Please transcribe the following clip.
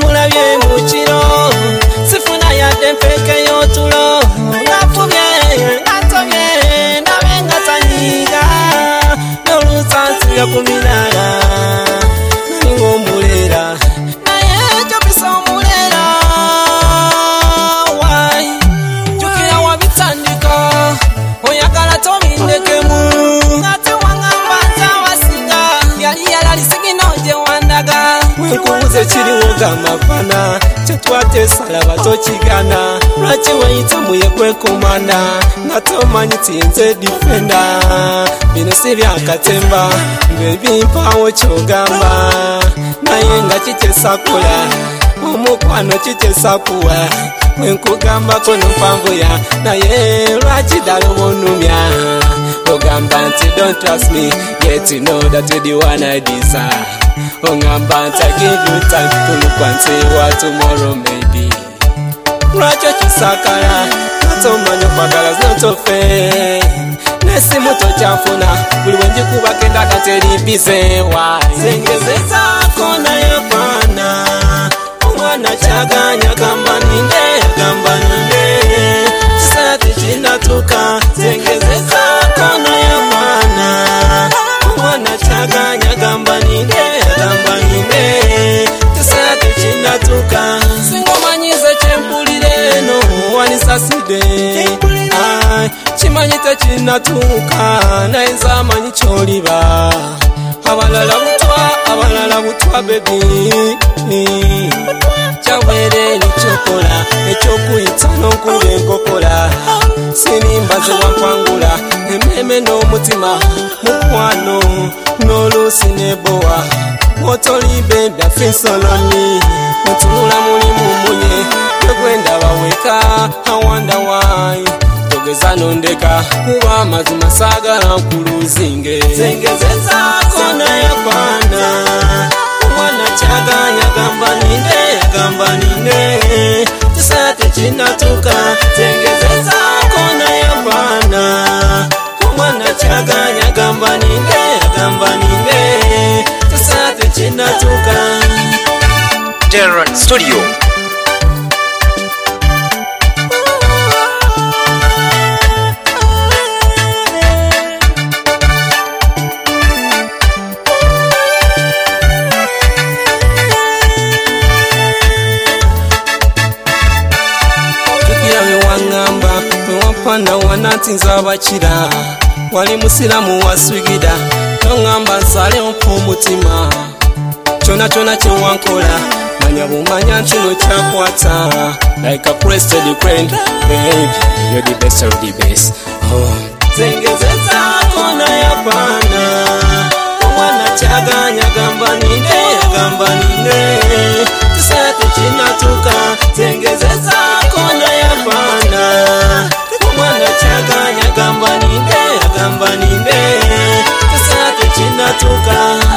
mulabye mu kiro sifuna yadde mpeke y'otulo ngafubye atobye ndabe nga tanyiga n'olusansiga ku minala nali ng'omulera naye ekyo bisa omulera wayi jukira wabitandika oyagala tobindekemu ate wangamba ntawasinga yali yalalisigino gye wandaga wenkubuze kiriwo gamapana kyetwatesala batokigana lwaki weyita muye gwekomanda nga tomanyi ti nze difenda bino si byakatemba ng'ebimpawo kyogamba naye nga kikyesakola omukwano kikyesakuwa wenkugambako nompanvuya naye lwaki ddala obonumya ogamba nti don't trust me yet you know that you're the one I desire ongamba nti I give you time to look and say what tomorrow may be lwaki okisakala natomanyi okwagala zinotofe nesimu tokyanfuna buli wenjikubako endaka teribizewa zengezezaako naye kwana omwana kyaganya gamba ninde kisala tekinatuka zengezezaako naye kwana omwana kyaganya gamba ninde kisala tekinatuka singa omanyize kyempulira eno wanisaside kimanyi tekinatuuka naye nze amanyi kyoliba abalala butwa bebi kyawere nikyokola ekyokuyita n'okuba enkokola sinimbaze wampangula emmeeme n'omutima mukwano n'oluusi nebowa otolibe byafinsoloni ntunula mulimu munye tegwendaba weka awanda wayi togeza nondeka kuba amazima saagala nkuluzinge zengezezaako naye kwana omwana kyaganya gamba ninde kisala tekinatuka zengezezaako naye kwana omwana kyaganya gamba ninde kisala tekinatuka. Deron Studio. Wana wanati nzabakira wali musiramu waswigida nongamba nsale omutima kyona kyewankola manya bumanya nti nokyakwata like a crested crane baby you're the best of the best zengezezaako naye apana omwana kyaganya gamba ninde kisala tekinatuka zengezezaako naye apana omwana kyaganya gamba ninde kisala tekinatuka